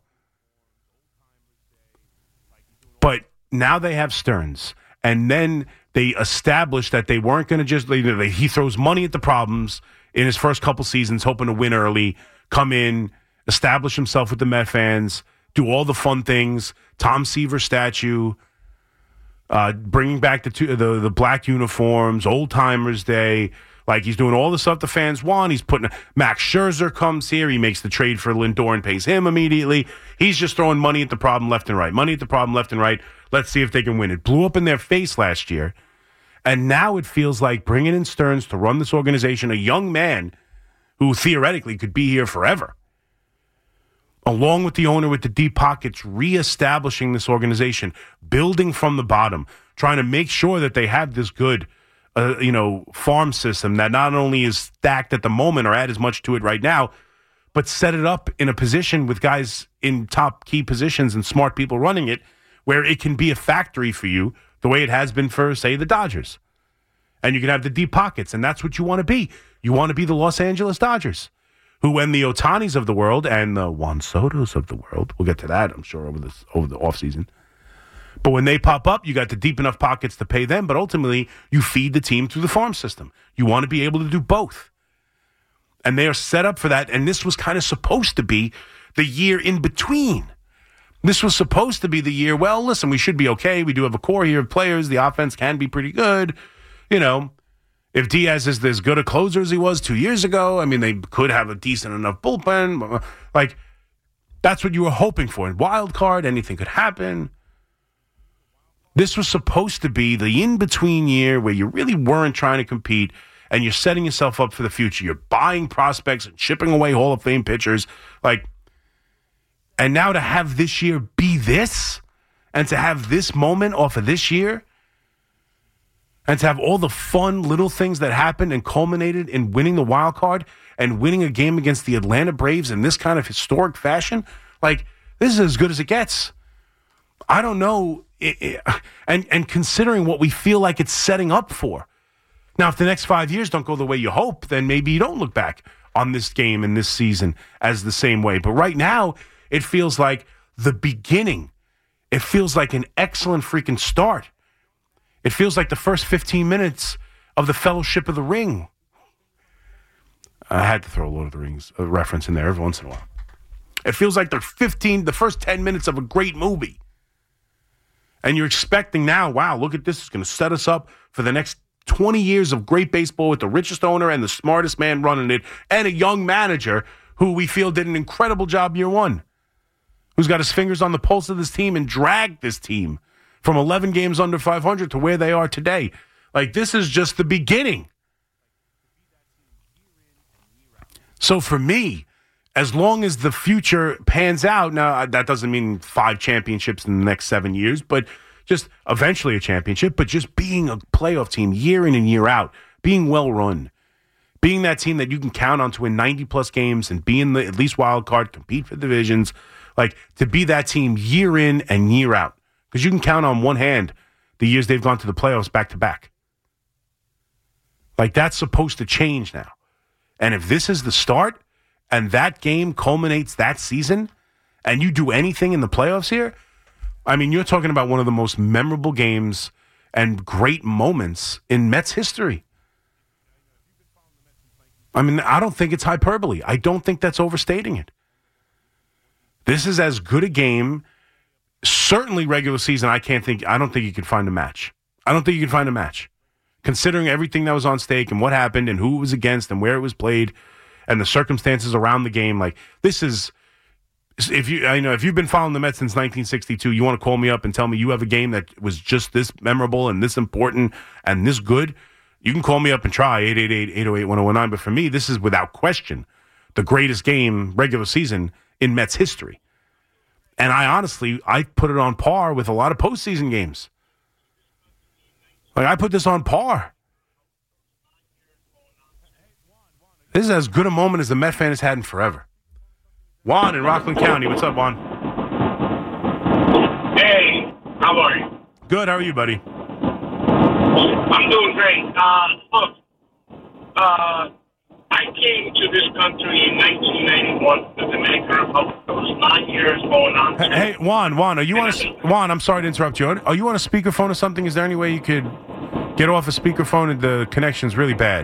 But now they have Stearns. And then they established that they weren't going to just, you know, he throws money at the problems in his first couple seasons, hoping to win early, come in, establish himself with the Met fans, do all the fun things, Tom Seaver statue, uh, bringing back the, two, the the black uniforms, Old Timers Day. Like, he's doing all the stuff the fans want. He's putting, Max Scherzer comes here. He makes the trade for Lindor and pays him immediately. He's just throwing money at the problem left and right. Money at the problem left and right. Let's see if they can win. It blew up in their face last year. And now it feels like bringing in Stearns to run this organization, a young man who theoretically could be here forever, along with the owner with the deep pockets, reestablishing this organization, building from the bottom, trying to make sure that they have this good uh, you know, farm system that not only is stacked at the moment or add as much to it right now, but set it up in a position with guys in top key positions and smart people running it where it can be a factory for you the way it has been for, say, the Dodgers. And you can have the deep pockets, and that's what you want to be. You want to be the Los Angeles Dodgers, who, when the Otanis of the world and the Juan Sotos of the world, we'll get to that, I'm sure, over, this, over the offseason. But when they pop up, you got the deep enough pockets to pay them, but ultimately you feed the team through the farm system. You want to be able to do both. And they are set up for that, and this was kind of supposed to be the year in between. This was supposed to be the year, well, listen, we should be okay. We do have a core here of players. The offense can be pretty good. You know, if Diaz is as good a closer as he was two years ago, I mean, they could have a decent enough bullpen. Like, that's what you were hoping for. In wild card, anything could happen. This was supposed to be the in-between year where you really weren't trying to compete and you're setting yourself up for the future. You're buying prospects and chipping away Hall of Fame pitchers. Like, and now to have this year be this and to have this moment off of this year, And to have all the fun little things that happened and culminated in winning the wild card and winning a game against the Atlanta Braves in this kind of historic fashion, like, this is as good as it gets. I don't know, it, it, and and considering what we feel like it's setting up for. Now, if the next five years don't go the way you hope, then maybe you don't look back on this game and this season as the same way. But right now, it feels like the beginning. It feels like an excellent freaking start. It feels like the first fifteen minutes of the Fellowship of the Ring. I had to throw a Lord of the Rings a reference in there every once in a while. It feels like the fifteen, the first ten minutes of a great movie. And you're expecting now, wow, look at this. It's going to set us up for the next twenty years of great baseball with the richest owner and the smartest man running it and a young manager who we feel did an incredible job year one, who's got his fingers on the pulse of this team and dragged this team from eleven games under five hundred to where they are today. Like, this is just the beginning. So for me, as long as the future pans out, now that doesn't mean five championships in the next seven years, but just eventually a championship, but just being a playoff team year in and year out, being well run, being that team that you can count on to win ninety plus games and be in the at least wild card, compete for divisions, like to be that team year in and year out. Because you can count on one hand the years they've gone to the playoffs back to back. Like, that's supposed to change now. And if this is the start and that game culminates that season and you do anything in the playoffs here, I mean, you're talking about one of the most memorable games and great moments in Mets history. I mean, I don't think it's hyperbole. I don't think that's overstating it. This is as good a game. Certainly regular season, I can't think, I don't think you could find a match. I don't think you could find a match. Considering everything that was on stake and what happened and who it was against and where it was played and the circumstances around the game, like, this is, if you, I know, if you've been following the Mets since nineteen sixty-two, you want to call me up and tell me you have a game that was just this memorable and this important and this good, you can call me up and try eight eight eight, eight oh eight, one oh one nine. But for me, this is without question the greatest game regular season in Mets history. And I honestly, I put it on par with a lot of postseason games. Like, I put this on par. This is as good a moment as the Met fan has had in forever. Juan in Rockland County. What's up, Juan? Hey, how are you? Good. How are you, buddy? I'm doing great. Uh, look, uh, I came to this country in nineteen ninety-one to the Dominican Republic. It was nine years going on. Hey, hey, Juan, Juan, are you on a, Juan, I'm sorry to interrupt you. Are you on a speakerphone or something? Is there any way you could get off a speakerphone and the connection's really bad?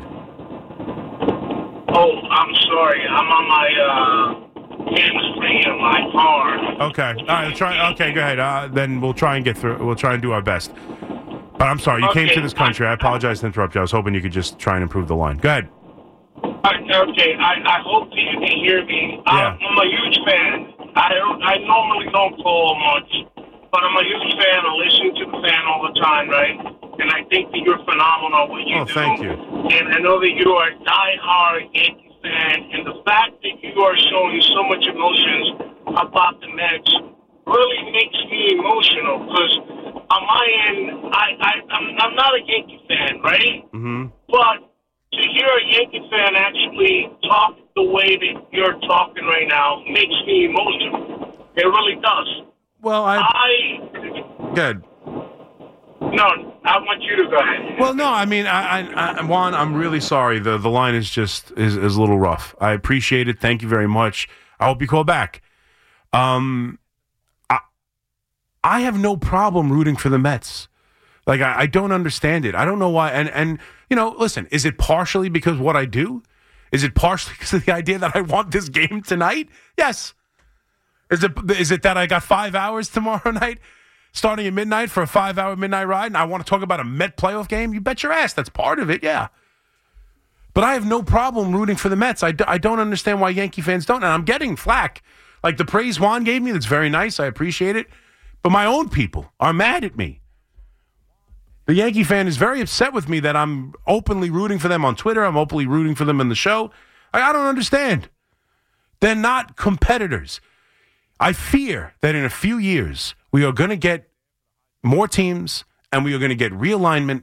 Oh, I'm sorry. I'm on my uh, hands-free in my car. Okay. All right. Try. Okay. Go ahead. Uh, then we'll try and get through. We'll try and do our best. But I'm sorry. You okay. came to this country. I apologize to interrupt you. I was hoping you could just try and improve the line. Go ahead. I, okay. I, I hope that you can hear me. Yeah. I'm a huge fan. I don't, I normally don't call much, but I'm a huge fan. I listen to the fan all the time, right? And I think that you're phenomenal at what you oh, do. thank you. And I know that you are a die-hard Yankee fan, and the fact that you are showing so much emotions about the Mets really makes me emotional, because on my end, I, I, I'm, I'm not a Yankee fan, right? Mm-hmm. But to hear a Yankee fan actually talk the way that you're talking right now makes me emotional. It really does. Well, I... I Good. No, I want you to go ahead. Well, no, I mean, I, I, I, Juan, I'm really sorry. The the line is just is, is a little rough. I appreciate it. Thank you very much. I hope you call back. Um, I, I have no problem rooting for the Mets. Like, I, I don't understand it. I don't know why. And, and, you know, listen, is it partially because of what I do? Is it partially because of the idea that I want this game tonight? Yes. Is it is it that I got five hours tomorrow night? Starting at midnight for a five-hour midnight ride, and I want to talk about a Met playoff game? You bet your ass. That's part of it, yeah. But I have no problem rooting for the Mets. I, d- I don't understand why Yankee fans don't, and I'm getting flack. Like the praise Juan gave me, that's very nice. I appreciate it. But my own people are mad at me. The Yankee fan is very upset with me that I'm openly rooting for them on Twitter. I'm openly rooting for them in the show. I, I don't understand. They're not competitors. I fear that in a few years, we are going to get more teams, and we are going to get realignment,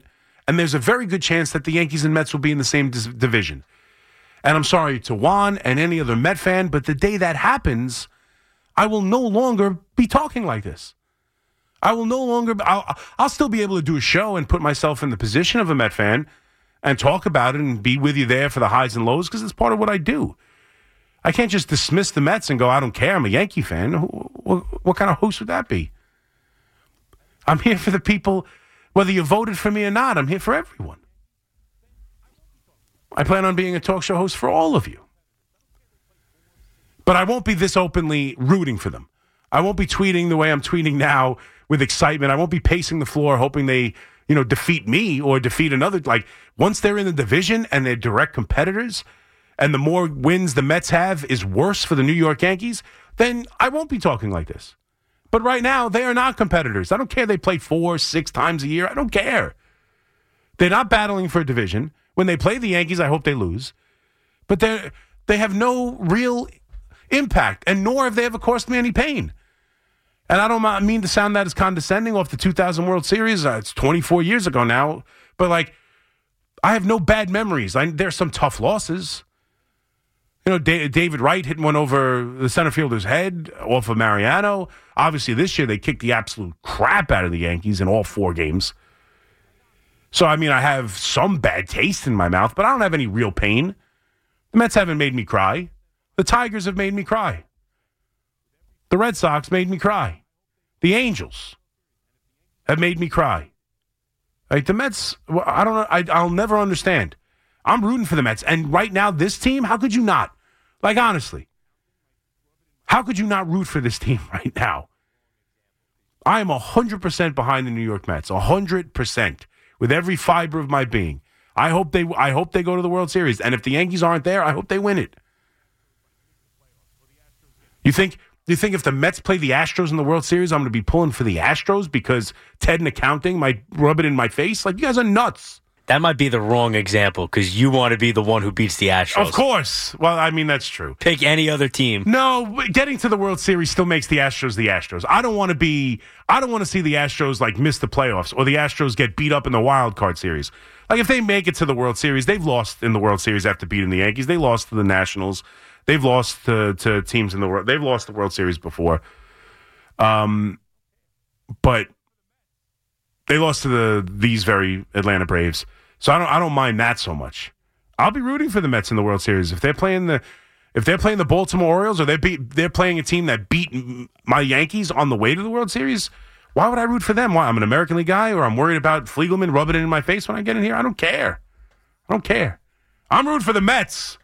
And there's a very good chance that the Yankees and Mets will be in the same dis- division. And I'm sorry to Juan and any other Met fan, but the day that happens, I will no longer be talking like this. I will no longer, I'll, I'll still be able to do a show and put myself in the position of a Met fan and talk about it and be with you there for the highs and lows because it's part of what I do. I can't just dismiss the Mets and go, I don't care, I'm a Yankee fan. What, what kind of host would that be? I'm here for the people, whether you voted for me or not, I'm here for everyone. I plan on being a talk show host for all of you. But I won't be this openly rooting for them. I won't be tweeting the way I'm tweeting now with excitement. I won't be pacing the floor hoping they, you know, defeat me or defeat another. Like, once they're in the division and they're direct competitors and the more wins the Mets have is worse for the New York Yankees, then I won't be talking like this. But right now, they are not competitors. I don't care they play four, six times a year. I don't care. They're not battling for a division. When they play the Yankees, I hope they lose. But they they have no real impact, and nor have they ever caused me any pain. And I don't mean to sound that as condescending off the two thousand World Series. Uh, it's twenty-four years ago now. But, like, I have no bad memories. I, there's some tough losses. You know, da- David Wright hitting one over the center fielder's head off of Mariano. Obviously, this year they kicked the absolute crap out of the Yankees in all four games. So, I mean, I have some bad taste in my mouth, but I don't have any real pain. The Mets haven't made me cry. The Tigers have made me cry. The Red Sox made me cry. The Angels have made me cry. Like, the Mets, I don't know. I, I'll never understand. I'm rooting for the Mets. And right now, this team, how could you not? Like, honestly, how could you not root for this team right now? I am one hundred percent behind the New York Mets. one hundred percent. With every fiber of my being. I hope they I hope they go to the World Series. And if the Yankees aren't there, I hope they win it. You think you think if the Mets play the Astros in the World Series, I'm going to be pulling for the Astros because Ted in accounting might rub it in my face? Like, you guys are nuts. That might be the wrong example because you want to be the one who beats the Astros. Of course. Well, I mean, that's true. Pick any other team. No, getting to the World Series still makes the Astros the Astros. I don't want to be, I don't want to see the Astros, like, miss the playoffs or the Astros get beat up in the wild card series. Like, if they make it to the World Series, they've lost in the World Series after beating the Yankees. They lost to the Nationals. They've lost to, to teams in the world. They've lost the World Series before. Um, but they lost to the these very Atlanta Braves. So I don't I don't mind that so much. I'll be rooting for the Mets in the World Series if they're playing the if they're playing the Baltimore Orioles or they beat they're playing a team that beat my Yankees on the way to the World Series. Why would I root for them? Why? I'm an American League guy, or I'm worried about Fliegelman rubbing it in my face when I get in here. I don't care. I don't care. I'm rooting for the Mets.